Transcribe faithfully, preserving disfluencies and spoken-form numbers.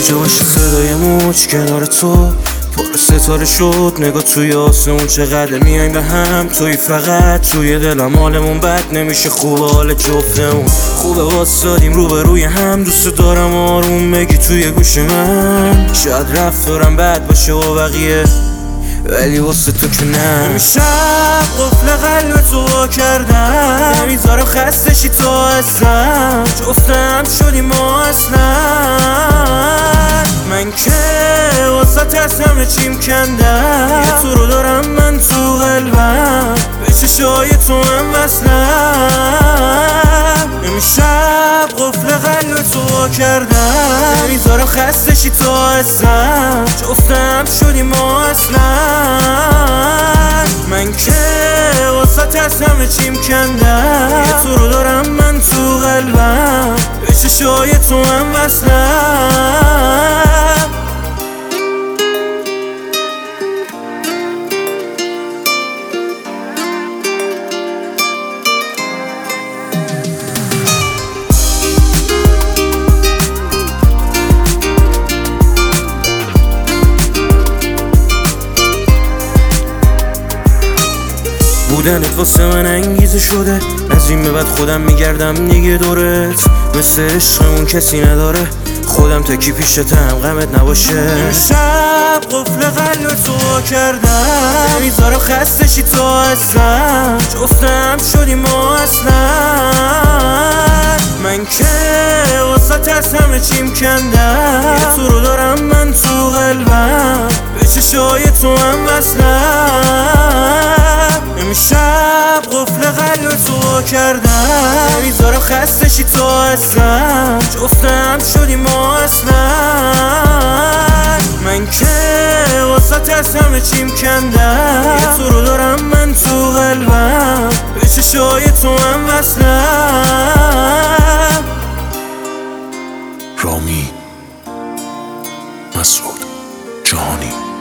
جا باشه صدای موج کنار تو پر ستاره شد. نگاه توی آسمون چقدر میایم به هم، توی فقط توی دلم حالمون بد نمیشه. خوبه حال جفتمون خوبه، واسادیم رو به روی هم. دوست دارم آروم بگی توی گوش من، شاید رفتارم بد باشه و بقیه ولی واسه تو که نه. امشب قفل قلب تو وا کردم، نمیذارم خسته شی تو ازم. جفتم شدیم ما اصلا، من که واسه از همه چیم کندم. یه تو رو دارم من تو قلبم، به چشای تو هم وصلم. امشب قفل قلب تو وا کردم، نمیذارم خسته شی تو ازم. جفتم شدیم ما اصلا، من که واسه از همه چیم کندم. یه تو رو دارم من تو قلبم، به چشای تو هم وصلم. بودنت واسه من انگیزه شده، از این به بعد خودم میگردم دیگه دورت. مثل عشقمون کسی نداره، خودم تکی پیشتم غمت نباشه. امشب قفل قلب تو وا کردم، نمیذارم خسته شی تو ازم. جفتم شدیم ما اصلا، من که واسه از همه چیم کندم. یه تو رو دارم من تو قلبم، به چشای تو هم وصلم. امشب قفل قلب تو وا کردم، نمیذارم خسته شی تو ازم. جفتم شدیم ما اصلا، من که واسه از همه چیم کندم. یه تو رو دارم من تو قلبم، به چشای تو هم وصلم. رامی مسعود جهانی.